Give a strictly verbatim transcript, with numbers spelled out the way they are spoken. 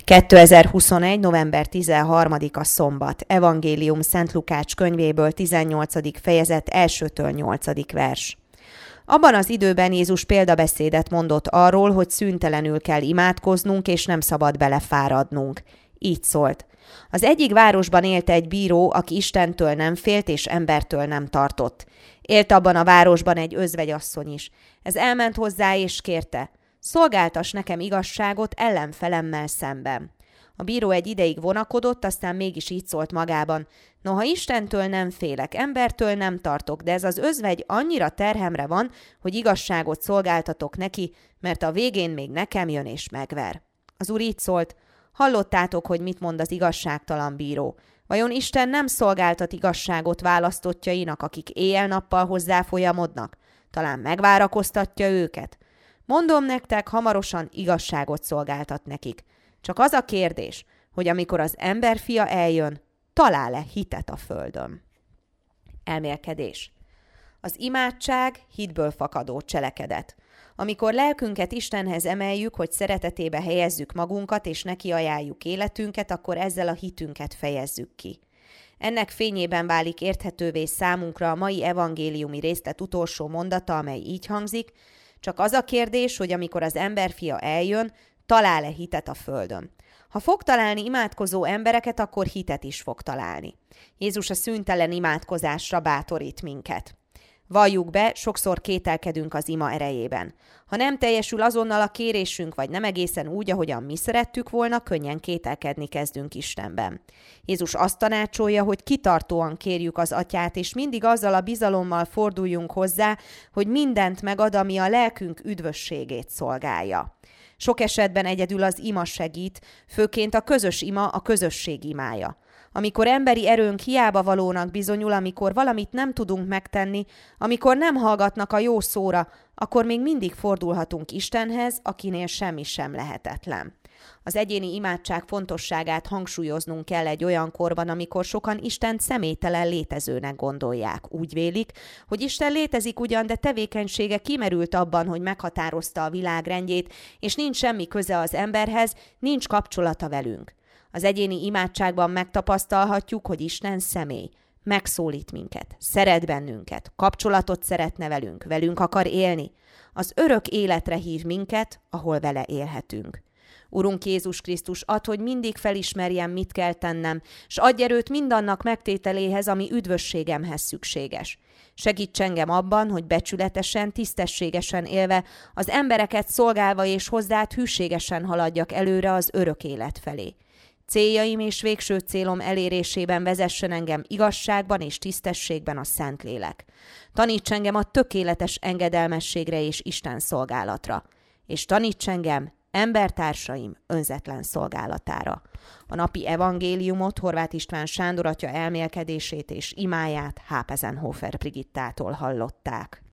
kétezer-huszonegy. november tizenharmadika szombat. Evangélium Szent Lukács könyvéből tizennyolcadik fejezet elsőtől nyolcadik vers. Abban az időben Jézus példabeszédet mondott arról, hogy szüntelenül kell imádkoznunk, és nem szabad belefáradnunk. Így szólt. Az egyik városban élt egy bíró, aki Istentől nem félt, és embertől nem tartott. Élt abban a városban egy özvegyasszony is. Ez elment hozzá, és kérte: szolgáltass nekem igazságot ellenfelemmel szemben. A bíró egy ideig vonakodott, aztán mégis így szólt magában: noha Istentől nem félek, embertől nem tartok, de ez az özvegy annyira terhemre van, hogy igazságot szolgáltatok neki, mert a végén még nekem jön és megver. Az úr így szólt: hallottátok, hogy mit mond az igazságtalan bíró. Vajon Isten nem szolgáltat igazságot választottjainak, akik éjjel-nappal hozzá folyamodnak? Talán megvárakoztatja őket? Mondom nektek, hamarosan igazságot szolgáltat nekik. Csak az a kérdés, hogy amikor az emberfia eljön, talál-e hitet a földön? Elmélkedés. Az imádság hitből fakadó cselekedet. Amikor lelkünket Istenhez emeljük, hogy szeretetébe helyezzük magunkat, és neki ajánljuk életünket, akkor ezzel a hitünket fejezzük ki. Ennek fényében válik érthetővé számunkra a mai evangéliumi részlet utolsó mondata, amely így hangzik: csak az a kérdés, hogy amikor az emberfia eljön, talál-e hitet a földön. Ha fog találni imádkozó embereket, akkor hitet is fog találni. Jézus a szüntelen imádkozásra bátorít minket. Valljuk be, sokszor kételkedünk az ima erejében. Ha nem teljesül azonnal a kérésünk, vagy nem egészen úgy, ahogyan mi szerettük volna, könnyen kételkedni kezdünk Istenben. Jézus azt tanácsolja, hogy kitartóan kérjük az Atyát, és mindig azzal a bizalommal forduljunk hozzá, hogy mindent megad, ami a lelkünk üdvösségét szolgálja. Sok esetben egyedül az ima segít, főként a közös ima a közösség imája. Amikor emberi erőnk hiába valónak bizonyul, amikor valamit nem tudunk megtenni, amikor nem hallgatnak a jó szóra, akkor még mindig fordulhatunk Istenhez, akinél semmi sem lehetetlen. Az egyéni imádság fontosságát hangsúlyoznunk kell egy olyan korban, amikor sokan Istent személytelen létezőnek gondolják. Úgy vélik, hogy Isten létezik ugyan, de tevékenysége kimerült abban, hogy meghatározta a világ rendjét, és nincs semmi köze az emberhez, nincs kapcsolata velünk. Az egyéni imádságban megtapasztalhatjuk, hogy Isten személy. Megszólít minket, szeret bennünket, kapcsolatot szeretne velünk, velünk akar élni. Az örök életre hív minket, ahol vele élhetünk. Urunk Jézus Krisztus, add, hogy mindig felismerjem, mit kell tennem, s adj erőt mindannak megtételéhez, ami üdvösségemhez szükséges. Segíts engem abban, hogy becsületesen, tisztességesen élve, az embereket szolgálva és hozzád hűségesen haladjak előre az örök élet felé. Céljaim és végső célom elérésében vezessen engem igazságban és tisztességben a Szentlélek. Taníts engem a tökéletes engedelmességre és Isten szolgálatra, és taníts engem embertársaim önzetlen szolgálatára. A napi evangéliumot Horváth István Sándor atya elmélkedését és imáját Hápezenhofer Brigittától hallották.